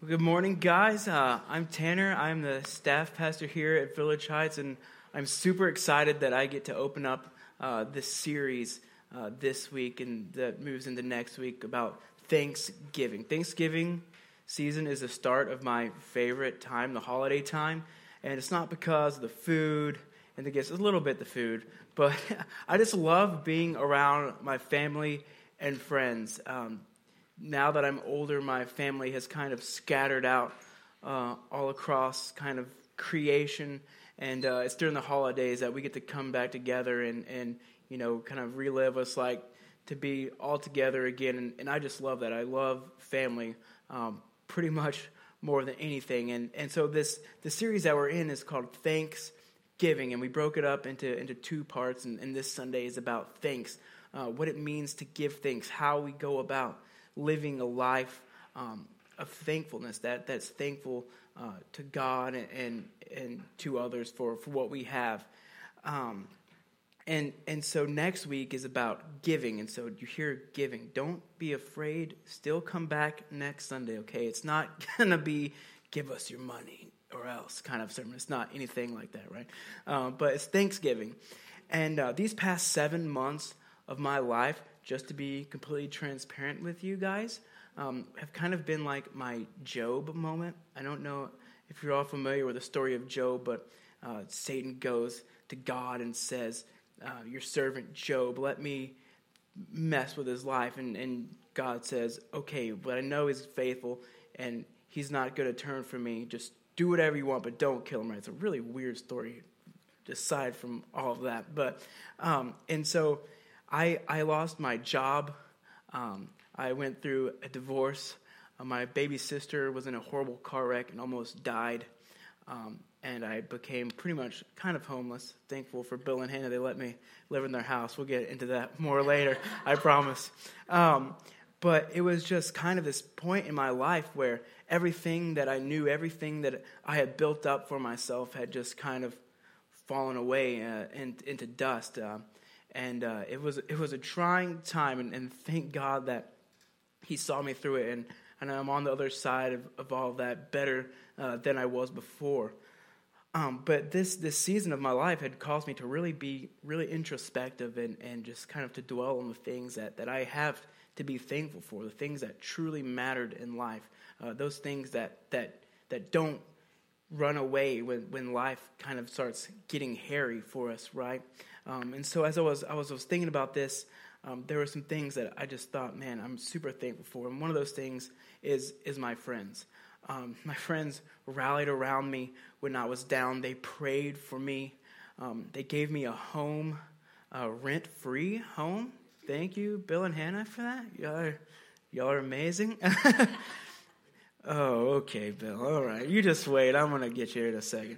Well, good morning, guys. I'm Tanner. I'm the staff pastor here at Village Heights, and I'm super excited that I get to open up this series this week, and that moves into next week about Thanksgiving. Thanksgiving season is the start of my favorite time, the holiday time, and it's not because of the food and the gifts. It's a little bit the food, but I just love being around my family and friends. Now that I'm older, my family has kind of scattered out all across kind of creation, and it's during the holidays that we get to come back together and you know, kind of relive what's like to be all together again, and I just love that. I love family pretty much more than anything, and so the series that we're in is called Thanksgiving, and we broke it up into two parts, and this Sunday is about thanks, what it means to give thanks, how we go about living a life of thankfulness that's thankful to God and to others for what we have. And so next week is about giving. And so you hear giving. Don't be afraid. Still come back next Sunday, okay? It's not going to be give us your money or else kind of sermon. It's not anything like that, right? But it's Thanksgiving. And these past 7 months of my life, just to be completely transparent with you guys, have kind of been like my Job moment. I don't know if you're all familiar with the story of Job, but Satan goes to God and says, your servant Job, let me mess with his life. And God says, okay, but I know he's faithful, and he's not going to turn from me. Just do whatever you want, but don't kill him. Right? It's a really weird story, aside from all of that. But and so I lost my job. I went through a divorce. My baby sister was in a horrible car wreck and almost died. And I became pretty much kind of homeless. Thankful for Bill and Hannah. They let me live in their house. We'll get into that more later, I promise. But it was just kind of this point in my life where everything that I knew, everything that I had built up for myself had just kind of fallen away into dust. And it was a trying time, and thank God that He saw me through it, and I'm on the other side of all of that better than I was before. But this season of my life had caused me to really be really introspective and just kind of to dwell on the things that I have to be thankful for, the things that truly mattered in life, those things that don't run away when life kind of starts getting hairy for us, right? And so as I was thinking about this, there were some things that I just thought, man, I'm super thankful for. And one of those things is my friends. My friends rallied around me when I was down. They prayed for me. They gave me a home, a rent-free home. Thank you, Bill and Hannah, for that. Y'all are amazing. Oh, okay, Bill. All right. You just wait. I'm going to get you in a second.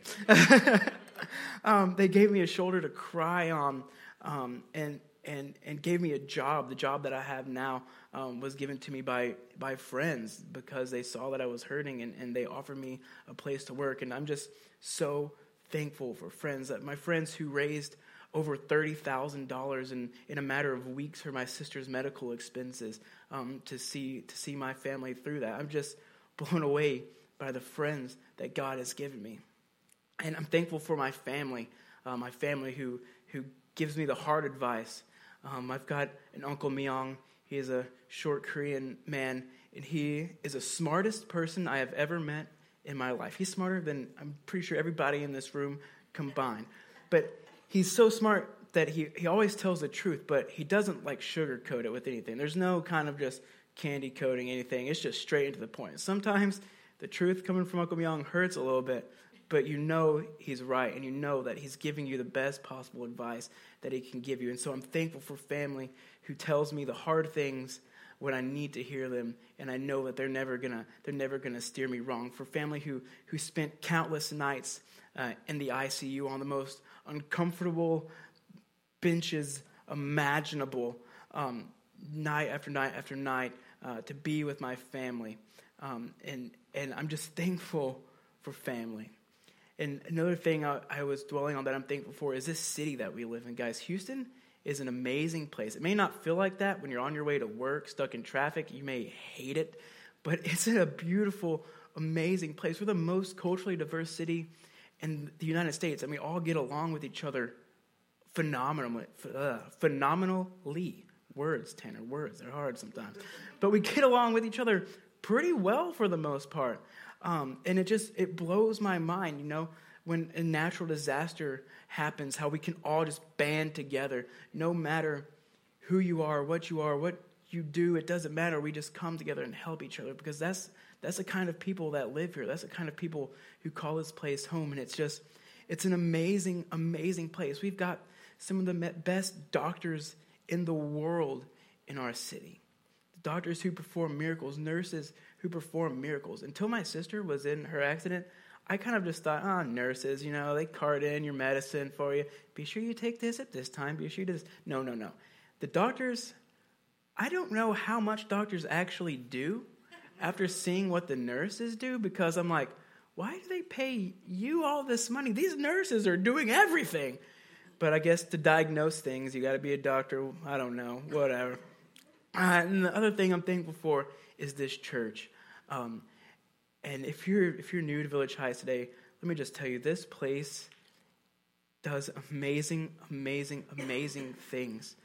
They gave me a shoulder to cry on, and gave me a job. The job that I have now was given to me by friends because they saw that I was hurting, and they offered me a place to work. And I'm just so thankful for friends, that my friends who raised over $30,000 in a matter of weeks for my sister's medical expenses, to see my family through that. I'm just blown away by the friends that God has given me. And I'm thankful for my family who gives me the hard advice. I've got an Uncle Myung. He is a short Korean man, and he is the smartest person I have ever met in my life. He's smarter than, I'm pretty sure, everybody in this room combined. But he's so smart that he always tells the truth, but he doesn't like sugarcoat it with anything. There's no kind of just candy coating anything. It's just straight into the point. Sometimes the truth coming from Uncle Myung hurts a little bit, but you know he's right, and you know that he's giving you the best possible advice that he can give you. And so I'm thankful for family who tells me the hard things when I need to hear them, and I know that they're never gonna steer me wrong. For family who spent countless nights in the ICU on the most uncomfortable benches imaginable, night after night after night, to be with my family, and I'm just thankful for family. And another thing I was dwelling on that I'm thankful for is this city that we live in. Guys, Houston is an amazing place. It may not feel like that when you're on your way to work, stuck in traffic. You may hate it. But it's in a beautiful, amazing place. We're the most culturally diverse city in the United States, and we all get along with each other phenomenally. Words, Tanner, words, they're hard sometimes. But we get along with each other pretty well for the most part. And it blows my mind, when a natural disaster happens, how we can all just band together, no matter who you are, what you do, it doesn't matter. We just come together and help each other, because that's the kind of people that live here. That's the kind of people who call this place home. And it's an amazing, amazing place. We've got some of the best doctors in the world in our city. Doctors who perform miracles, nurses who perform miracles. Until my sister was in her accident, I kind of just thought, nurses, they cart in your medicine for you. Be sure you take this at this time. Be sure you do this. No. The doctors, I don't know how much doctors actually do after seeing what the nurses do, because I'm like, why do they pay you all this money? These nurses are doing everything. But I guess to diagnose things, you got to be a doctor. I don't know, whatever. And the other thing I'm thankful for is this church. And if you're new to Village Heights today, let me just tell you, this place does amazing, amazing, amazing things.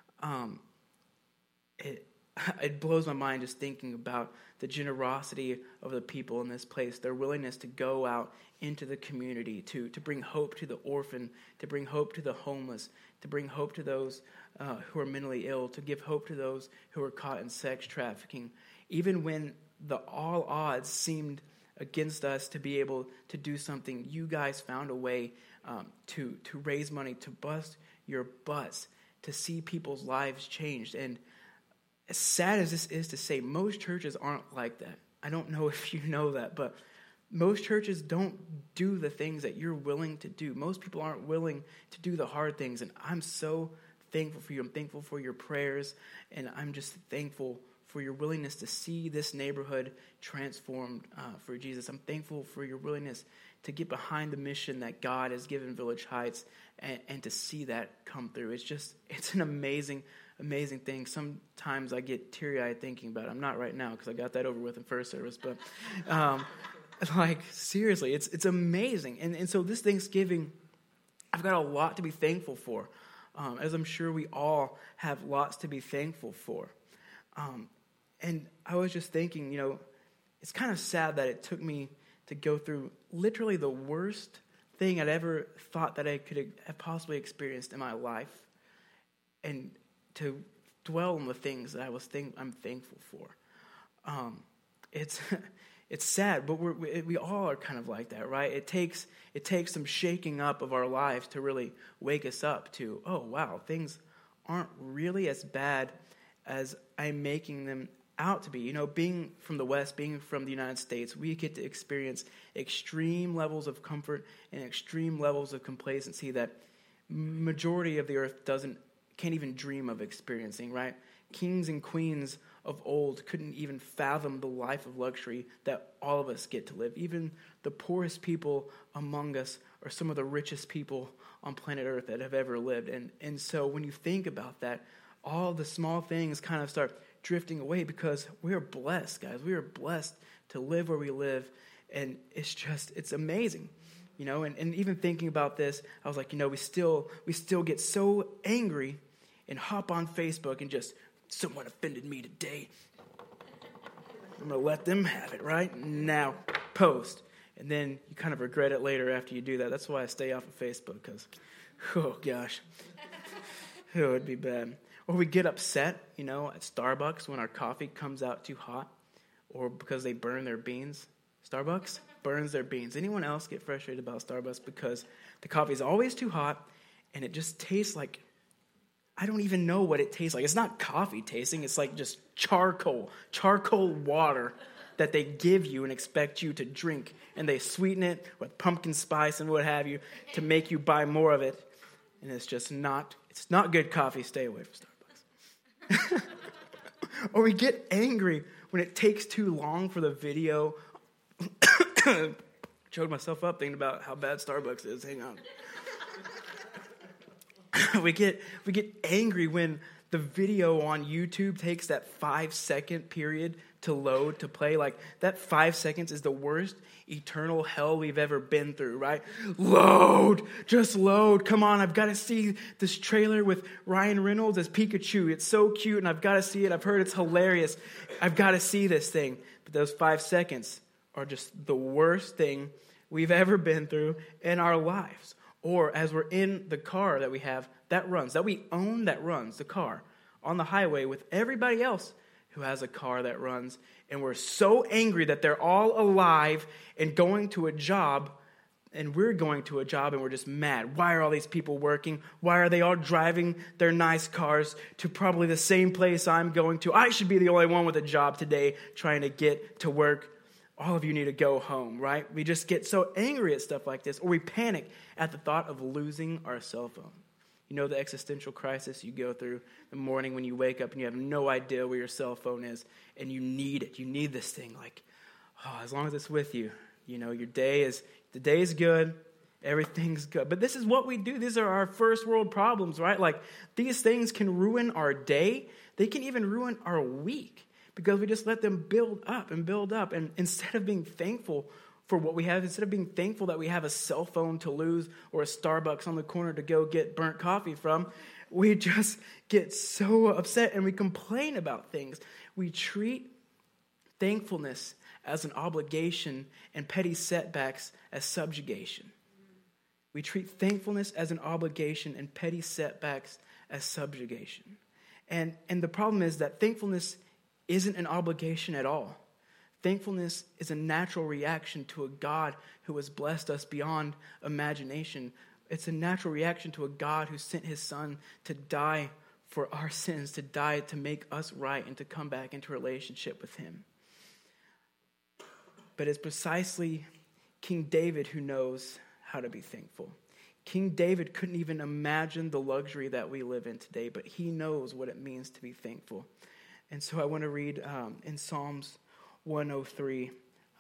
It blows my mind just thinking about the generosity of the people in this place, their willingness to go out into the community, to bring hope to the orphan, to bring hope to the homeless, to bring hope to those who are mentally ill, to give hope to those who are caught in sex trafficking. Even when all odds seemed against us to be able to do something, you guys found a way to raise money, to bust your butts, to see people's lives changed. And as sad as this is to say, most churches aren't like that. I don't know if you know that, but most churches don't do the things that you're willing to do. Most people aren't willing to do the hard things, and I'm so thankful for you. I'm thankful for your prayers, and I'm just thankful for your willingness to see this neighborhood transformed for Jesus. I'm thankful for your willingness to get behind the mission that God has given Village Heights and to see that come through. It's an amazing thing. Sometimes I get teary-eyed thinking about it. I'm not right now because I got that over with in first service, but seriously, it's amazing. And so this Thanksgiving, I've got a lot to be thankful for, as I'm sure we all have lots to be thankful for. And I was just thinking, it's kind of sad that it took me to go through literally the worst thing I'd ever thought that I could have possibly experienced in my life, and to dwell on the things that I'm thankful for. It's sad, but we all are kind of like that, right? It takes some shaking up of our lives to really wake us up to, oh wow, things aren't really as bad as I'm making them out to be. Being from the West, being from the United States, we get to experience extreme levels of comfort and extreme levels of complacency that majority of the earth can't even dream of experiencing, right? Kings and queens of old couldn't even fathom the life of luxury that all of us get to live. Even the poorest people among us are some of the richest people on planet Earth that have ever lived. And so when you think about that, all the small things kind of start drifting away because we are blessed, guys. We are blessed to live where we live, and it's amazing. And even thinking about this, I was like, we still get so angry and hop on Facebook and just, someone offended me today. I'm going to let them have it right now. Post. And then you kind of regret it later after you do that. That's why I stay off of Facebook, because, oh gosh. It'd be bad. Or we get upset, at Starbucks when our coffee comes out too hot, or because they burn their beans. Starbucks burns their beans. Anyone else get frustrated about Starbucks because the coffee is always too hot and it just tastes like, I don't even know what it tastes like. It's not coffee tasting. It's like just charcoal water that they give you and expect you to drink. And they sweeten it with pumpkin spice and what have you to make you buy more of it. And it's not good coffee. Stay away from Starbucks. Or we get angry when it takes too long for the video. Choked myself up thinking about how bad Starbucks is. Hang on. We get angry when the video on YouTube takes that 5-second period to load, to play. Like, that 5 seconds is the worst eternal hell we've ever been through, right? Load! Just load. Come on, I've got to see this trailer with Ryan Reynolds as Pikachu. It's so cute, and I've got to see it. I've heard it's hilarious. I've got to see this thing. But those 5 seconds are just the worst thing we've ever been through in our lives. Or as we're in the car that we have, that runs, that we own, that runs, the car, on the highway with everybody else who has a car that runs, and we're so angry that they're all alive and going to a job, and we're going to a job, and we're just mad. Why are all these people working? Why are they all driving their nice cars to probably the same place I'm going to? I should be the only one with a job today trying to get to work. All of you need to go home, right? We just get so angry at stuff like this, or we panic at the thought of losing our cell phone. You know the existential crisis you go through the morning when you wake up and you have no idea where your cell phone is, and you need it. You need this thing, like, oh, as long as it's with you, you know, the day is good, everything's good. But this is what we do. These are our first world problems, right? Like, these things can ruin our day. They can even ruin our week because we just let them build up. And instead of being thankful for what we have, instead of being thankful that we have a cell phone to lose or a Starbucks on the corner to go get burnt coffee from, we just get so upset and we complain about things. We treat thankfulness as an obligation and petty setbacks as subjugation. We treat thankfulness as an obligation and petty setbacks as subjugation. And the problem is that thankfulness isn't an obligation at all. Thankfulness is a natural reaction to a God who has blessed us beyond imagination. It's a natural reaction to a God who sent his son to die for our sins, to die to make us right and to come back into relationship with him. But it's precisely King David who knows how to be thankful. King David couldn't even imagine the luxury that we live in today, but he knows what it means to be thankful. And so I want to read in Psalms 103,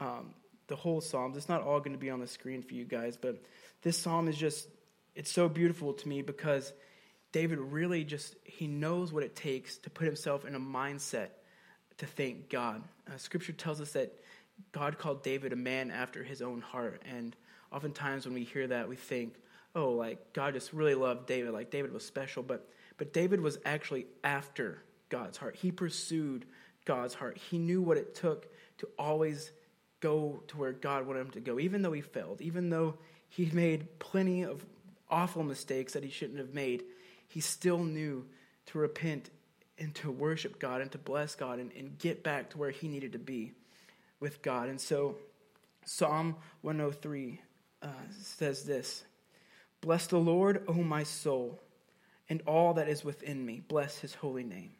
the whole Psalms. It's not all going to be on the screen for you guys, but this Psalm is just, it's so beautiful to me because David really he knows what it takes to put himself in a mindset to thank God. Scripture tells us that God called David a man after his own heart, and oftentimes when we hear that, we think, oh, like God just really loved David, like David was special, but David was actually after God's heart. He pursued God's heart. He knew what it took to always go to where God wanted him to go, even though he failed, even though he made plenty of awful mistakes that he shouldn't have made. He still knew to repent and to worship God and to bless God and get back to where he needed to be with God. And so Psalm 103 says this: "Bless the Lord, O my soul, and all that is within me. Bless his holy name.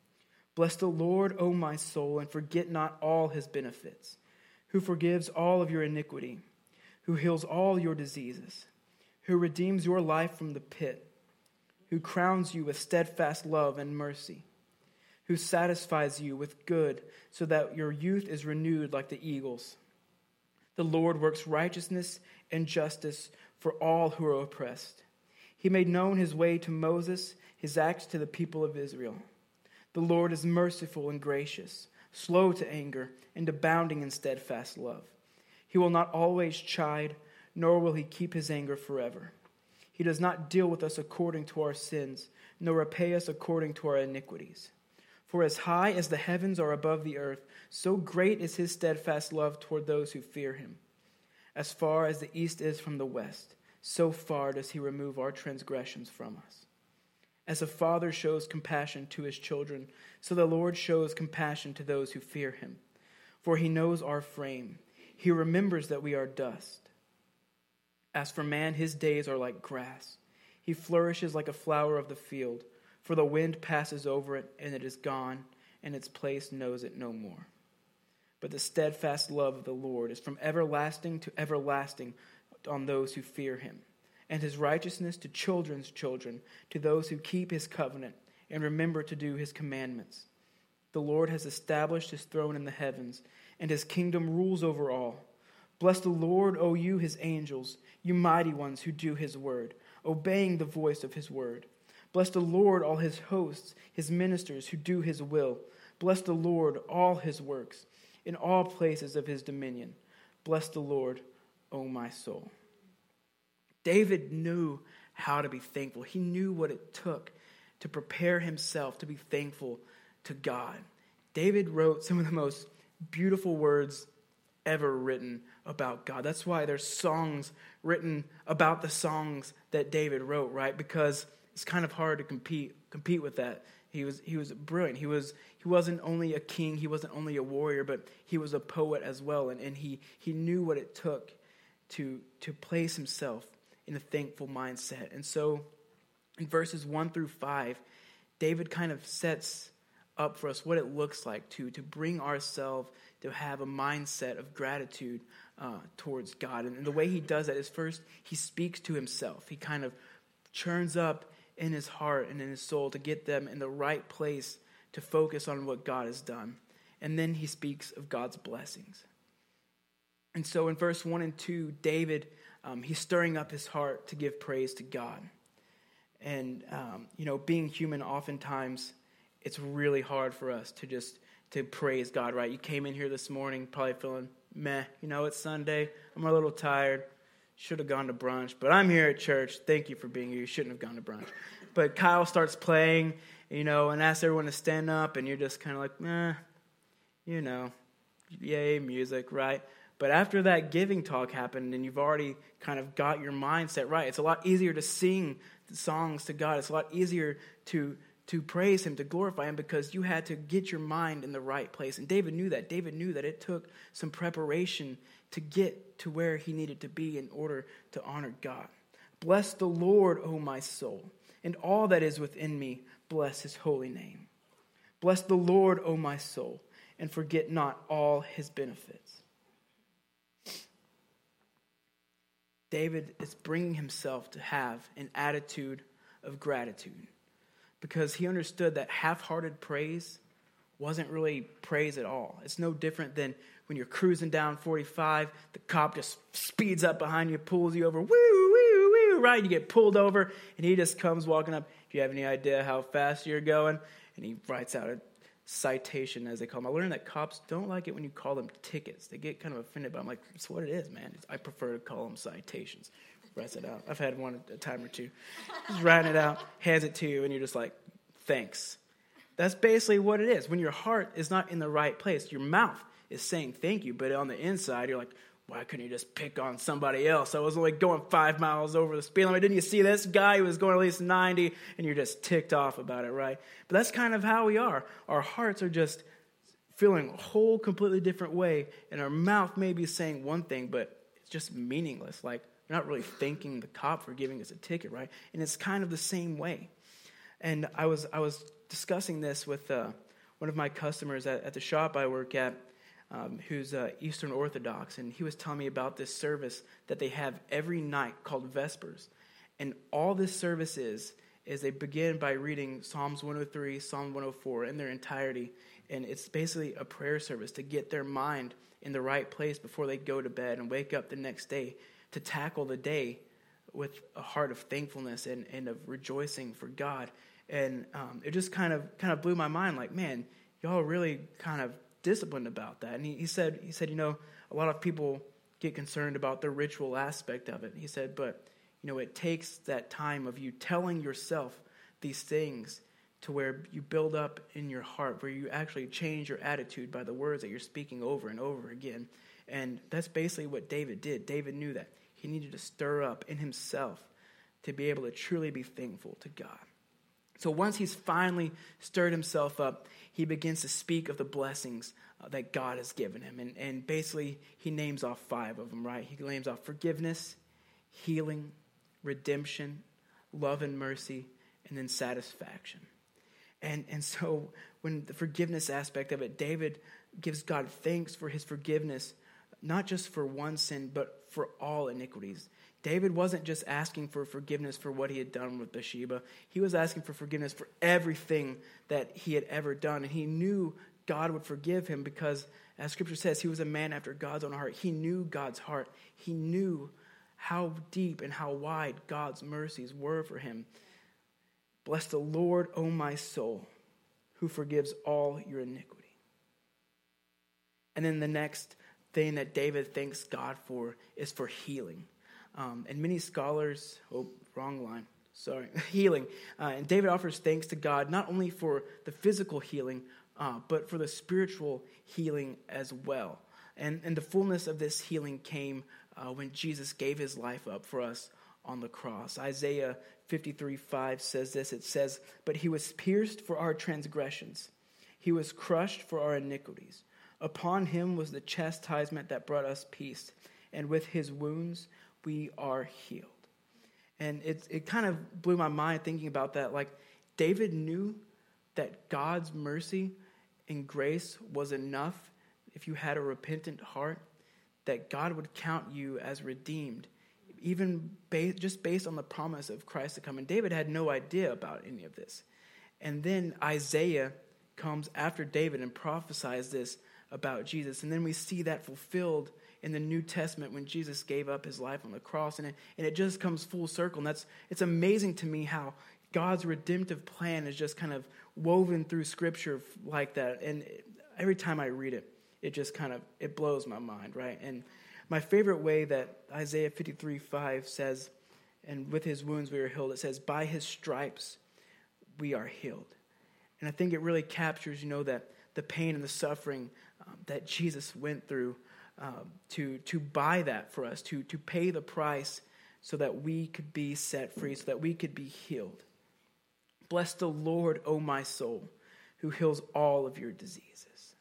Bless the Lord, O my soul, and forget not all his benefits, who forgives all of your iniquity, who heals all your diseases, who redeems your life from the pit, who crowns you with steadfast love and mercy, who satisfies you with good so that your youth is renewed like the eagles. The Lord works righteousness and justice for all who are oppressed. He made known his way to Moses, his acts to the people of Israel. The Lord is merciful and gracious, slow to anger, and abounding in steadfast love. He will not always chide, nor will he keep his anger forever. He does not deal with us according to our sins, nor repay us according to our iniquities. For as high as the heavens are above the earth, so great is his steadfast love toward those who fear him. As far as the east is from the west, so far does he remove our transgressions from us. As a father shows compassion to his children, so the Lord shows compassion to those who fear him. For he knows our frame. He remembers that we are dust. As for man, his days are like grass. He flourishes like a flower of the field. For the wind passes over it, and it is gone, and its place knows it no more. But the steadfast love of the Lord is from everlasting to everlasting on those who fear him, and his righteousness to children's children, to those who keep his covenant and remember to do his commandments. The Lord has established his throne in the heavens, and his kingdom rules over all. Bless the Lord, O you his angels, you mighty ones who do his word, obeying the voice of his word. Bless the Lord, all his hosts, his ministers who do his will. Bless the Lord, all his works, in all places of his dominion. Bless the Lord, O my soul. David knew how to be thankful. He knew what it took to prepare himself to be thankful to God. David wrote some of the most beautiful words ever written about God. That's why there's songs written about the songs that David wrote, right? Because it's kind of hard to compete with that. He was brilliant. He wasn't only a king, he wasn't only a warrior, but he was a poet as well. And he knew what it took to place himself in a thankful mindset. And so in verses 1 through 5, David kind of sets up for us what it looks like to bring ourselves to have a mindset of gratitude towards God. And the way he does that is first, he speaks to himself. He kind of churns up in his heart and in his soul to get them in the right place to focus on what God has done. And then he speaks of God's blessings. And so in verse 1 and 2, David, he's stirring up his heart to give praise to God. And, being human, oftentimes it's really hard for us to praise God, right? You came in here this morning probably feeling meh. It's Sunday. I'm a little tired. Should have gone to brunch, but I'm here at church. Thank you for being here. You shouldn't have gone to brunch. But Kyle starts playing, and asks everyone to stand up, and you're just kind of like, yay, music, right? But after that giving talk happened, and you've already kind of got your mindset right, it's a lot easier to sing the songs to God. It's a lot easier to praise him, to glorify him, because you had to get your mind in the right place. And David knew that. David knew that it took some preparation to get to where he needed to be in order to honor God. Bless the Lord, O my soul, and all that is within me, bless his holy name. Bless the Lord, O my soul, and forget not all his benefits. David is bringing himself to have an attitude of gratitude, because he understood that half-hearted praise wasn't really praise at all. It's no different than when you're cruising down 45, the cop just speeds up behind you, pulls you over, woo, woo, woo, right? You get pulled over, and he just comes walking up. Do you have any idea how fast you're going? And he writes out a citation, as they call them. I learned that cops don't like it when you call them tickets. They get kind of offended, but I'm like, it's what it is, man. I prefer to call them citations. Writes it out. I've had one a time or two. Just writing it out, hands it to you, and you're just like, thanks. That's basically what it is. When your heart is not in the right place, your mouth is saying thank you, but on the inside, you're like, why couldn't you just pick on somebody else? I was only going 5 miles over the speed limit. Didn't you see this guy who was going at least 90? And you're just ticked off about it, right? But that's kind of how we are. Our hearts are just feeling a whole completely different way, and our mouth may be saying one thing, but it's just meaningless. Like, you're not really thanking the cop for giving us a ticket, right? And it's kind of the same way. And I was discussing this with one of my customers at the shop I work at, who's Eastern Orthodox, and he was telling me about this service that they have every night called Vespers. And all this service is they begin by reading Psalms 103, Psalm 104 in their entirety, and it's basically a prayer service to get their mind in the right place before they go to bed and wake up the next day to tackle the day with a heart of thankfulness and of rejoicing for God. And it just kind of blew my mind, like, man, y'all are really kind of disciplined about that. And he said, a lot of people get concerned about the ritual aspect of it. He said, but, it takes that time of you telling yourself these things to where you build up in your heart, where you actually change your attitude by the words that you're speaking over and over again. And that's basically what David did. David knew that he needed to stir up in himself to be able to truly be thankful to God. So once he's finally stirred himself up, he begins to speak of the blessings that God has given him. And basically, he names off 5 of them, right? He names off forgiveness, healing, redemption, love and mercy, and then satisfaction. And so when the forgiveness aspect of it, David gives God thanks for his forgiveness, not just for one sin, but for all iniquities. David wasn't just asking for forgiveness for what he had done with Bathsheba. He was asking for forgiveness for everything that he had ever done. And he knew God would forgive him because, as Scripture says, he was a man after God's own heart. He knew God's heart. He knew how deep and how wide God's mercies were for him. Bless the Lord, O my soul, who forgives all your iniquities. And then the next thing that David thanks God for is for healing. And many scholars, healing. And David offers thanks to God not only for the physical healing, but for the spiritual healing as well. And the fullness of this healing came when Jesus gave his life up for us on the cross. Isaiah 53:5 says this. It says, "But he was pierced for our transgressions. He was crushed for our iniquities. Upon him was the chastisement that brought us peace, and with his wounds we are healed." And it kind of blew my mind thinking about that. Like, David knew that God's mercy and grace was enough if you had a repentant heart, that God would count you as redeemed, even just based on the promise of Christ to come. And David had no idea about any of this. And then Isaiah comes after David and prophesies this about Jesus. And then we see that fulfilled in the New Testament when Jesus gave up his life on the cross. And it just comes full circle. And it's amazing to me how God's redemptive plan is just kind of woven through Scripture like that. And every time I read it, it blows my mind, right? And my favorite way that Isaiah 53:5 says, "And with his wounds we are healed," it says, "By his stripes we are healed." And I think it really captures, that the pain and the suffering that Jesus went through to buy that for us, to pay the price so that we could be set free, so that we could be healed. "Bless the Lord, O my soul, who heals all of your diseases."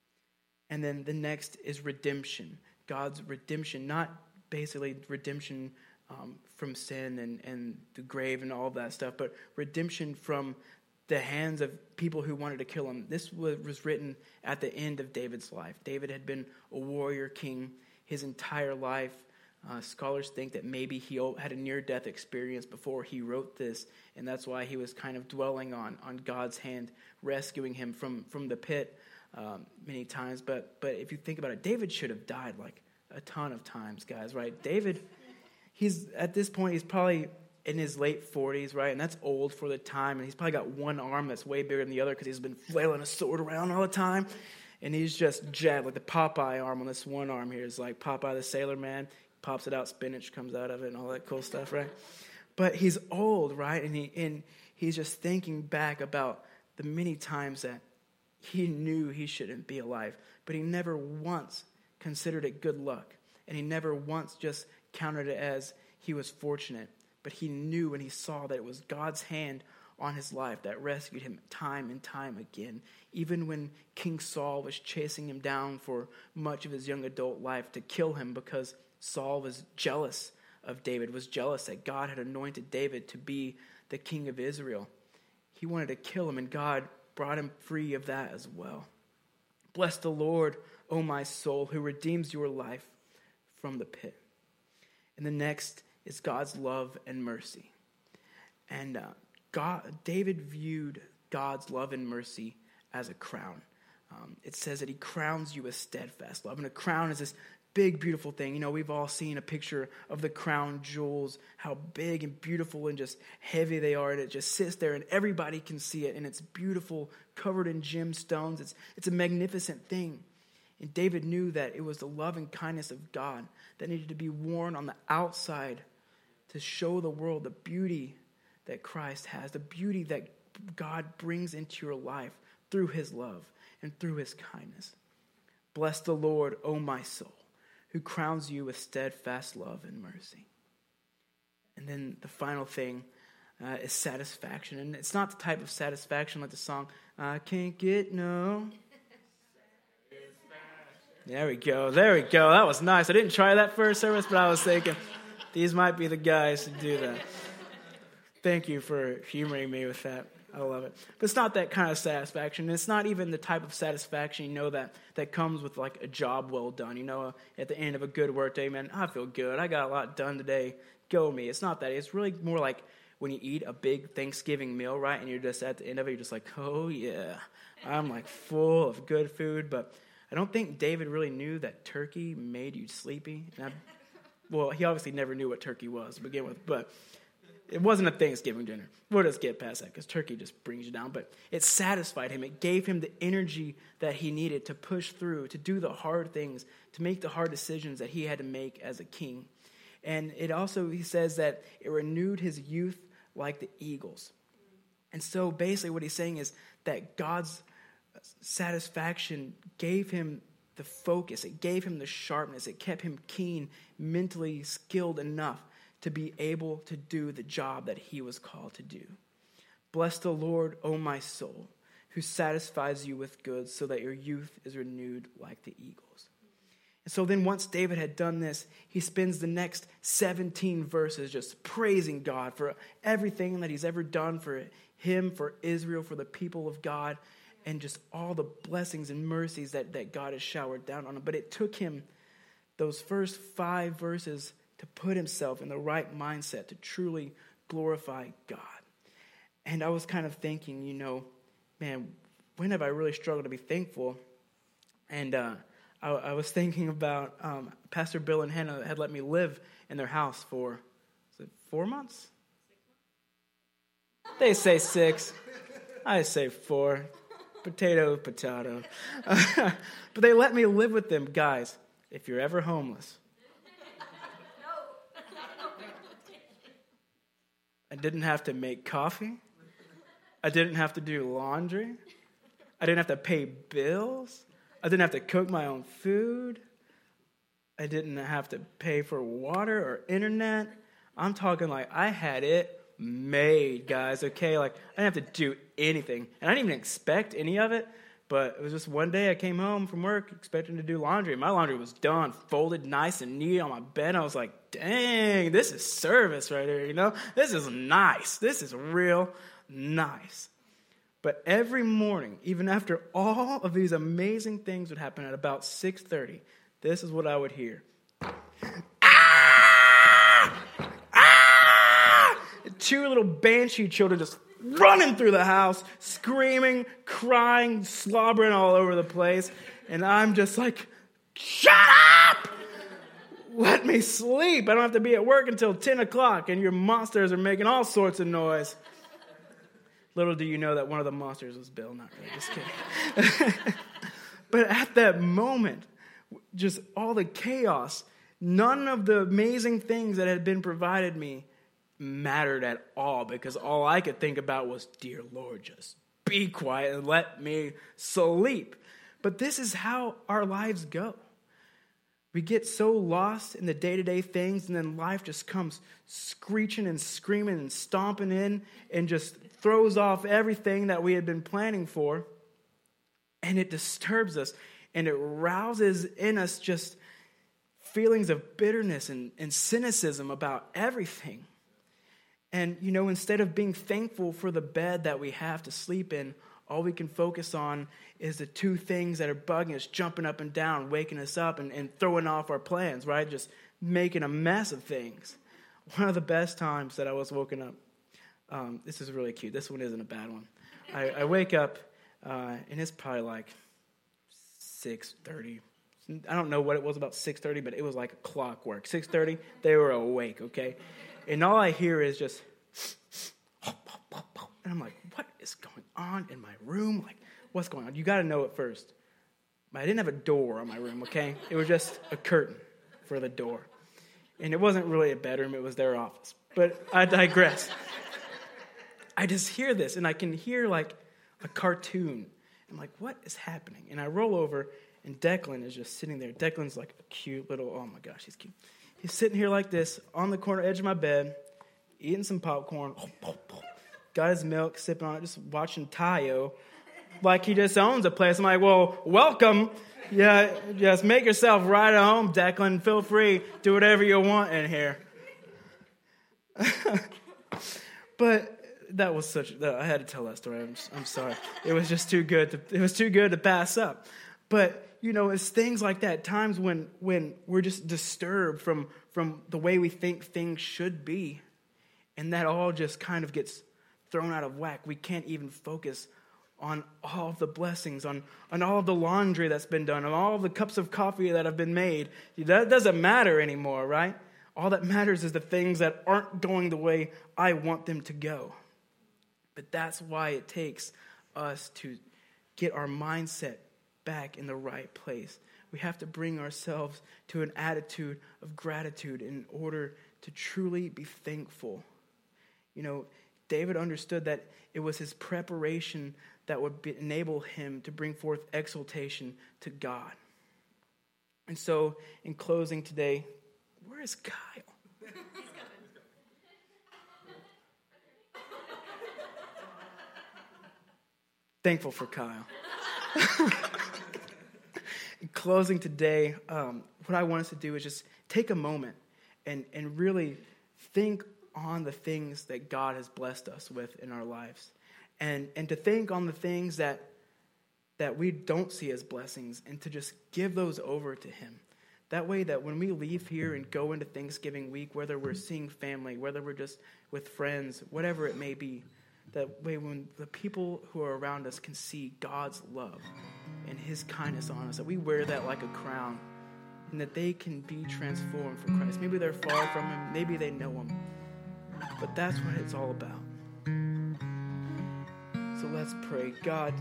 And then the next is redemption. God's redemption, not basically redemption from sin and the grave and all of that stuff, but redemption from the hands of people who wanted to kill him. This was written at the end of David's life. David had been a warrior king his entire life. Scholars think that maybe he had a near-death experience before he wrote this, and that's why he was kind of dwelling on God's hand rescuing him from the pit many times. But if you think about it, David should have died like a ton of times, guys, right? David, at this point, he's probably in his late 40s, right? And that's old for the time. And he's probably got one arm that's way bigger than the other because he's been flailing a sword around all the time. And he's just jabbed, like the Popeye arm on this one arm here is like Popeye the Sailor Man. Pops it out, spinach comes out of it and all that cool stuff, right? But he's old, right? And he's just thinking back about the many times that he knew he shouldn't be alive. But he never once considered it good luck. And he never once just counted it as he was fortunate. But he knew and he saw that it was God's hand on his life that rescued him time and time again. Even when King Saul was chasing him down for much of his young adult life to kill him because Saul was jealous of David, was jealous that God had anointed David to be the king of Israel. He wanted to kill him, and God brought him free of that as well. "Bless the Lord, O my soul, who redeems your life from the pit." And the next is God's love and mercy. And David viewed God's love and mercy as a crown. It says that he crowns you with steadfast love. And a crown is this big, beautiful thing. We've all seen a picture of the crown jewels, how big and beautiful and just heavy they are. And it just sits there and everybody can see it. And it's beautiful, covered in gemstones. It's a magnificent thing. And David knew that it was the love and kindness of God that needed to be worn on the outside to show the world the beauty that Christ has, the beauty that God brings into your life through his love and through his kindness. "Bless the Lord, O my soul, who crowns you with steadfast love and mercy." And then the final thing is satisfaction. And it's not the type of satisfaction like the song, "I can't get no." There we go. That was nice. I didn't try that first service, but I was thinking, these might be the guys to do that. Thank you for humoring me with that. I love it. But it's not that kind of satisfaction. It's not even the type of satisfaction, that comes with like a job well done. At the end of a good work day, man, I feel good. I got a lot done today. Go me. It's not that. It's really more like when you eat a big Thanksgiving meal, right? And you're just at the end of it, you're just like, oh yeah, I'm like full of good food. But I don't think David really knew that turkey made you sleepy. Well, he obviously never knew what turkey was to begin with, but It wasn't a Thanksgiving dinner. We'll just get past that because turkey just brings you down. But it satisfied him. It gave him the energy that he needed to push through, to do the hard things, to make the hard decisions that he had to make as a king. And it also, he says that it renewed his youth like the eagles. And so basically what he's saying is that God's satisfaction gave him the focus. It gave him the sharpness. It kept him keen, mentally skilled enough to be able to do the job that he was called to do. Bless the Lord, O my soul, who satisfies you with good so that your youth is renewed like the eagles. And so then once David had done this, he spends the next 17 verses just praising God for everything that he's ever done for him, for Israel, for the people of God, and just all the blessings and mercies that God has showered down on him. But it took him those first 5 verses to put himself in the right mindset to truly glorify God. And I was kind of thinking, man, when have I really struggled to be thankful? And I was thinking about Pastor Bill and Hannah had let me live in their house for, 4 months? They say 6. I say 4. Potato. But they let me live with them. Guys, if you're ever homeless, I didn't have to make coffee. I didn't have to do laundry. I didn't have to pay bills. I didn't have to cook my own food. I didn't have to pay for water or internet. I'm talking like I had it made, guys, okay? Like, I didn't have to do anything. And I didn't even expect any of it. But it was just one day I came home from work expecting to do laundry. My laundry was done, folded nice and neat on my bed. I was like, dang, this is service right here, This is nice. This is real nice. But every morning, even after all of these amazing things would happen at about 6:30, this is what I would hear. Ah! Ah! 2 little banshee children just running through the house, screaming, crying, slobbering all over the place. And I'm just like, shut up! Let me sleep. I don't have to be at work until 10 o'clock, and your monsters are making all sorts of noise. Little do you know that one of the monsters was Bill. Not really, just kidding. But at that moment, just all the chaos, none of the amazing things that had been provided me mattered at all, because all I could think about was, dear Lord, just be quiet and let me sleep. But this is how our lives go. We get so lost in the day-to-day things, and then life just comes screeching and screaming and stomping in and just throws off everything that we had been planning for. And it disturbs us, and it rouses in us just feelings of bitterness and cynicism about everything. And, instead of being thankful for the bed that we have to sleep in, all we can focus on is the 2 things that are bugging us, jumping up and down, waking us up and throwing off our plans, right? Just making a mess of things. One of the best times that I was woken up, this is really cute. This one isn't a bad one. I wake up, and it's probably like 6:30. I don't know what it was about 6:30, but it was like a clockwork. 6:30, they were awake, okay? And all I hear is just, and I'm like, what is going on in my room? Like, what's going on? You got to know it first. I didn't have a door on my room, okay? It was just a curtain for the door. And it wasn't really a bedroom. It was their office. But I digress. I just hear this, and I can hear like a cartoon. I'm like, what is happening? And I roll over, and Declan is just sitting there. Declan's like a cute little, oh my gosh, he's cute. He's sitting here like this on the corner edge of my bed, eating some popcorn, got his milk, sipping on it, just watching Tayo like he just owns a place. I'm like, well, welcome. Yeah, just make yourself right at home, Declan. Feel free. Do whatever you want in here. But that was I had to tell that story. I'm sorry. It was just too good. It was too good to pass up. But it's things like that, times when we're just disturbed from the way we think things should be, and that all just kind of gets thrown out of whack. We can't even focus on all of the blessings, on all of the laundry that's been done, on all of the cups of coffee that have been made. That doesn't matter anymore, right? All that matters is the things that aren't going the way I want them to go. But that's why it takes us to get our mindset back in the right place. We have to bring ourselves to an attitude of gratitude in order to truly be thankful. You know, David understood that it was his preparation that would enable him to bring forth exaltation to God. And so, in closing today, where is Kyle? Thankful for Kyle. In closing today, what I want us to do is just take a moment and really think on the things that God has blessed us with in our lives. And to think on the things that we don't see as blessings, and to just give those over to him. That way that when we leave here and go into Thanksgiving week, whether we're seeing family, whether we're just with friends, whatever it may be, that way when the people who are around us can see God's love and his kindness on us, that we wear that like a crown, and that they can be transformed for Christ. Maybe they're far from him, maybe they know him, but that's what it's all about. So let's pray. God,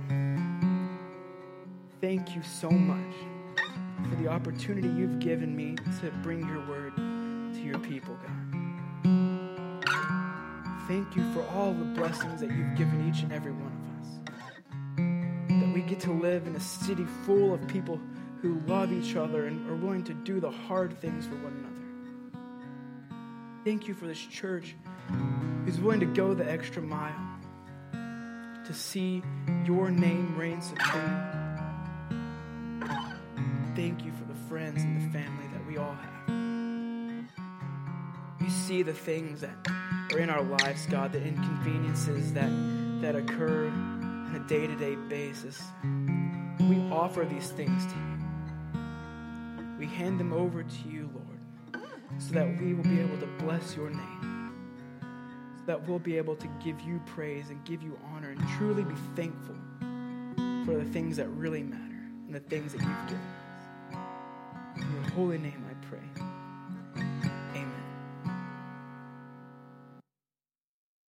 thank you so much for the opportunity you've given me to bring your word to your people, God. Thank you for all the blessings that you've given each and every one of us. That we get to live in a city full of people who love each other and are willing to do the hard things for one another. Thank you for this church who's willing to go the extra mile to see your name reign supreme. Thank you for the friends and the family that we all have. You see the things that are in our lives, God, the inconveniences that occur on a day-to-day basis. We offer these things to you. We hand them over to you, Lord, so that we will be able to bless your name, so that we'll be able to give you praise and give you honor and truly be thankful for the things that really matter and the things that you've given us. In your holy name I pray.